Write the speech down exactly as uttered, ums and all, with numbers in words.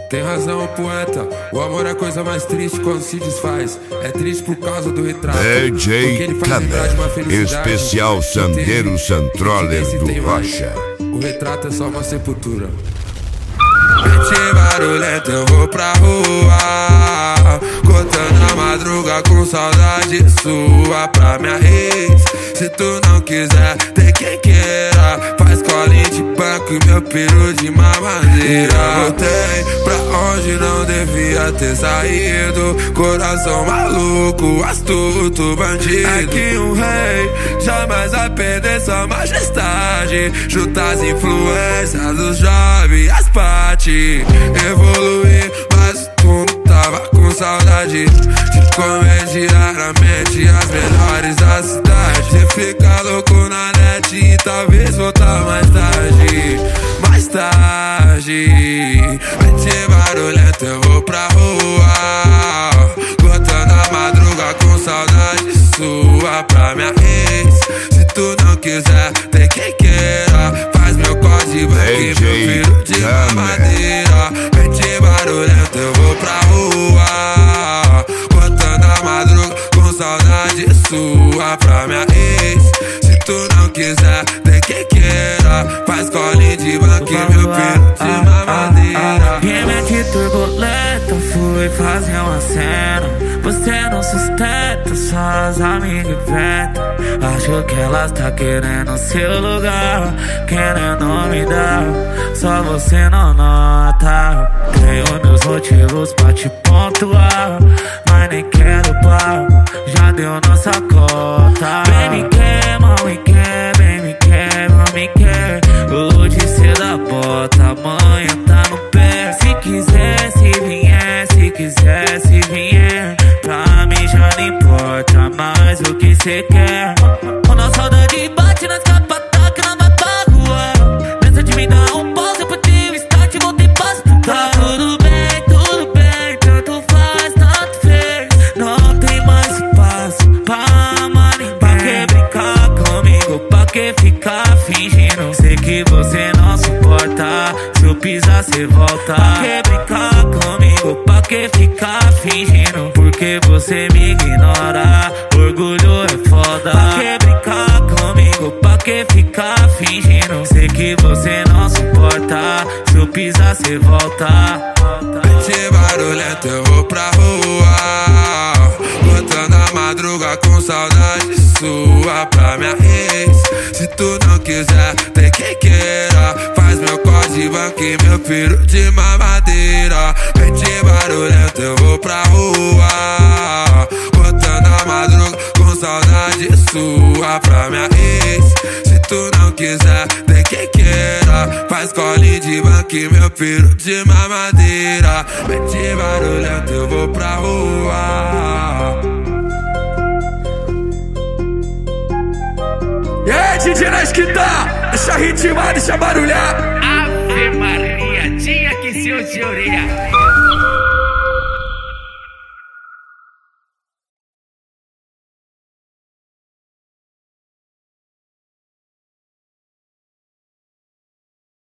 Tem razão o poeta, o amor é a coisa mais triste quando se desfaz. É triste por causa do retrato, D J Kamer, especial Sandero Santroller do Rocha. O retrato é só uma sepultura. Mente barulhenta, eu vou pra rua, cortando a madruga com saudade sua pra minha ex. Se tu não quiser, tem quem queira. Faz colinha de banco e meu peru de mamadeira. Eu voltei pra onde não devia ter saído. Coração maluco, astuto, bandido. É que um rei jamais vai perder sua majestade. Juntar as influências dos jovens, as partes. Evoluir, mas tu não tava com saudade de comer diariamente as melhores da cidade. Você fica louco na net e talvez voltar mais tarde. Mais tarde. Mente barulhenta, eu vou pra rua, cortando a madruga com saudade sua pra minha ex. Se tu não quiser, tem quem queira. Faz meu código aqui, meu filho de mamadeira. Mente barulhenta, eu vou pra rua, cortando a madruga com saudade sua pra minha ex. Se tu não quiser, tem quem queira. Faz colinha de banco, meu filho de mamadeira. Remete turbulenta, fui fazer uma cena. Você não sustenta, só as amigas inventam. Acho que elas tá querendo seu lugar, querendo me dar, só você não nota. Tenho meus motivos pra te pontuar, mas nem quero pau, já deu nossa cota. Bem me quer, mal me quer, bem me quer, mal me quer. O de ser da bota, amanhã tá no pé. Se quiser, se vier, se quiser, se vier. Pra mim já não importa mais o que cê quer. Quando a saudade bate nas capas, tá que não vai pra rua. Pensa de me dar um pause, eu botei o start e voltei pra estudar. Tá tudo bem, tudo bem, tanto faz, tanto fez. Não tem mais espaço pra amar ninguém. Pra que brincar comigo, pra que ficar fingindo? Sei que você não suporta, se eu pisar cê volta. Pra que brincar comigo, pra que ficar fingindo? Porque você me ignora, orgulho é foda. Pra que brincar comigo, pra que ficar fingindo? Sei que você não suporta, se eu pisar cê volta. Mente barulhenta, eu vou pra rua, cortando a madruga com saudade sua pra minha ex. Se tu não quiser, tem quem queira. Faz meu código aqui, meu filho de mamadeira. Mente barulhenta, eu vou pra rua, cortando a madruga com saudade sua pra minha ex. Se tu não quiser, tem quem queira. Faz colinha de banco, meu filho de mamadeira. Mente barulhenta, eu vou pra rua. E aí, D J nós que tá? Deixa ritmar, deixa barulhar. Ave Maria, tinha que ser o de orelha.